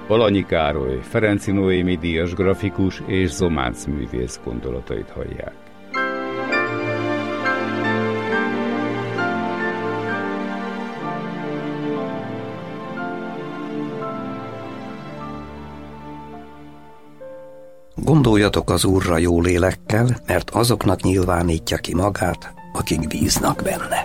Balanyi Károly, Ferenczy Noémi díjas grafikus és Zománc művész gondolatait hallják. Gondoljatok az Úrra jó lélekkel, mert azoknak nyilvánítja ki magát, akik bíznak benne.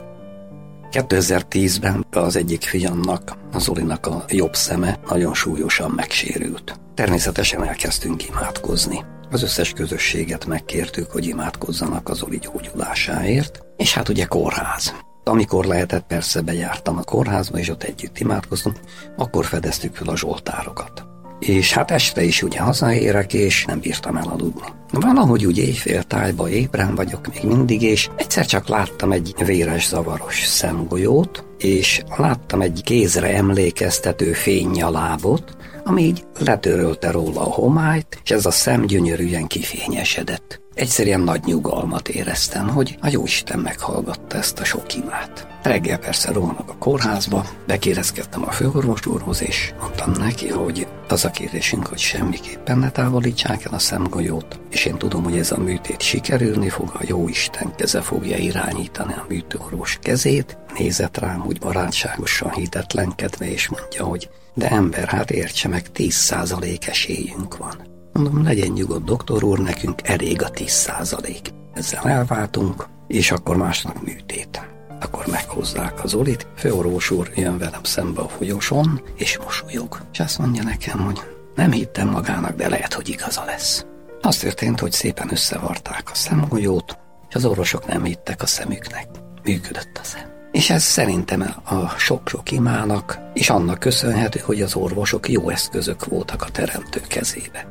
2010-ben az egyik fiamnak, az Zolinak a jobb szeme nagyon súlyosan megsérült. Természetesen elkezdtünk imádkozni. Az összes közösséget megkértük, hogy imádkozzanak az Zoli gyógyulásáért, és hát ugye kórház. Amikor lehetett, persze bejártam a kórházba, és ott együtt imádkoztunk, akkor fedeztük fel a zsoltárokat. És hát este is ugye hazaérek, és nem bírtam elaludni. Valahogy úgy éjféltájba ébren vagyok még mindig, és egyszer csak láttam egy véres, zavaros szemgolyót, és láttam egy kézre emlékeztető fénnyalábot, ami így letörölte róla a homályt, és ez a szem gyönyörűen kifényesedett. Egyszerűen nagy nyugalmat éreztem, hogy a Jóisten meghallgatta ezt a sok imát. Reggel persze rohanok a kórházba, bekérezkedtem a főorvos úrhoz, és mondtam neki, hogy az a kérésünk, hogy semmiképpen ne távolítsák el a szemgolyót, és én tudom, hogy ez a műtét sikerülni fog, a Jóisten keze fogja irányítani a műtőorvos kezét. Nézett rám úgy barátságosan, hitetlenkedve, és mondja, hogy de ember, hát értse meg, 10% esélyünk van. Mondom, legyen nyugodt, doktor úr, nekünk elég a 10%. Ezzel elváltunk, és akkor másnap műtét. Akkor meghozzák az Zolit, főorvos úr jön velem szembe a folyosón, és mosolyog. És azt mondja nekem, hogy nem hittem magának, de lehet, hogy igaza lesz. Az történt, hogy szépen összevarták a szemgolyót, és az orvosok nem hittek a szemüknek. Működött a szem. És ez szerintem a sok-sok imának, és annak köszönhető, hogy az orvosok jó eszközök voltak a teremtő kezébe.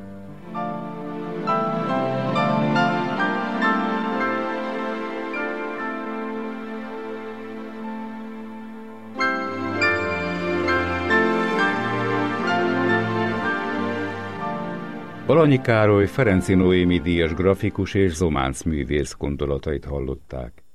Balanyi Károly, Ferenczy Noémi díjas grafikus és Zománc művész gondolatait hallották.